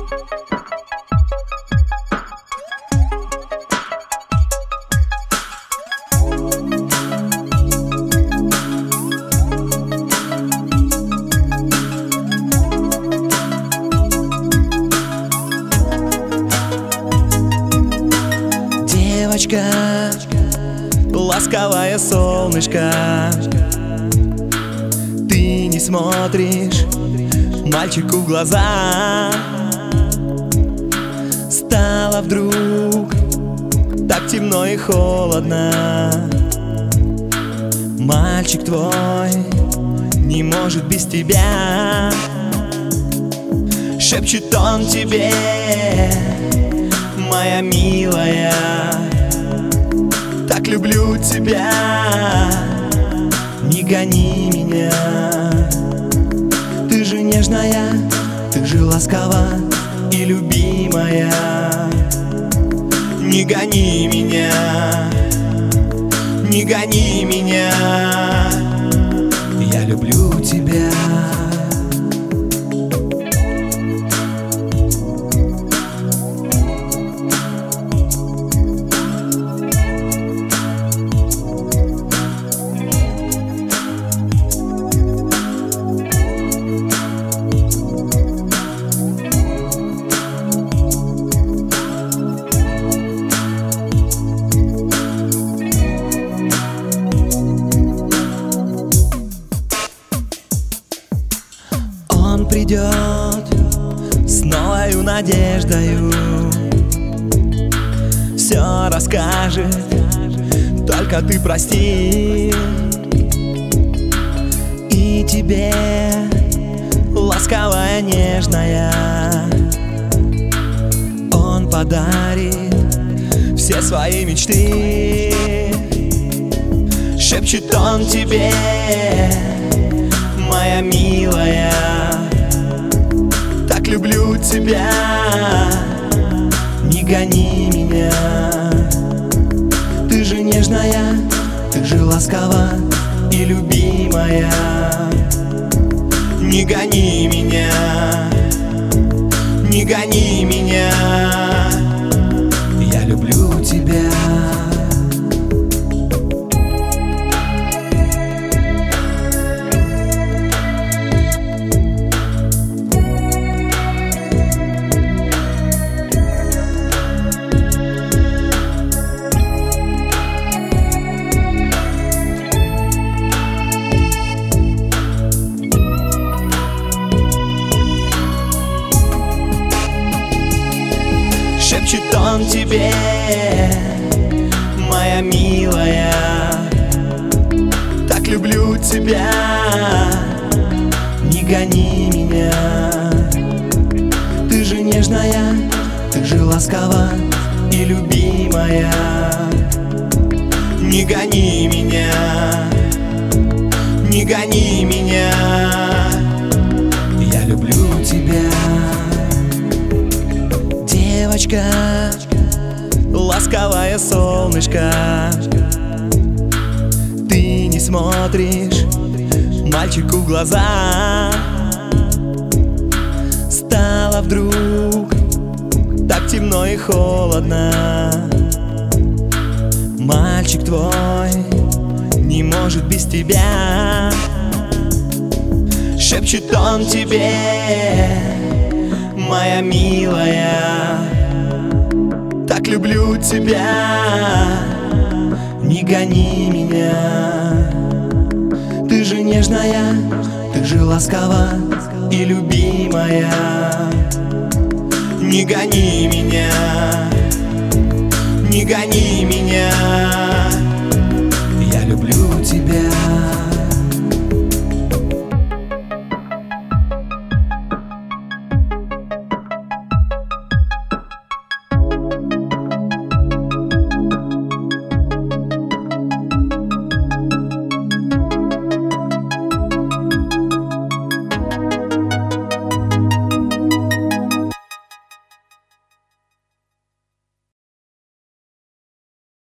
Девочка, ласковое солнышко, ты не смотришь мальчику в глаза. Стало вдруг так темно и холодно. Мальчик твой не может без тебя. Шепчет он тебе: моя милая, так люблю тебя, не гони меня. Ты же нежная, ты же ласкова и любимая, не гони меня, не гони меня. Я люблю тебя. Он придет с новою надеждою, все расскажет, только ты прости. И тебе, ласковая, нежная, он подарит все свои мечты. Шепчет он тебе: моя милая, так люблю тебя, не гони меня. Ты же нежная, ты же ласкова и любимая, не гони меня, не гони меня. Я люблю тебя. Шепчет он тебе: моя милая, так люблю тебя, не гони меня. Ты же нежная, ты же ласкова и любимая, не гони меня, не гони меня. Я люблю тебя. Девочка, ласковое солнышко, ты не смотришь мальчику в глаза. Стало вдруг так темно и холодно. Мальчик твой не может без тебя. Шепчет он тебе: моя милая, так люблю тебя, не гони меня. Ты же нежная, ты же ласкова и любимая, не гони меня, не гони меня.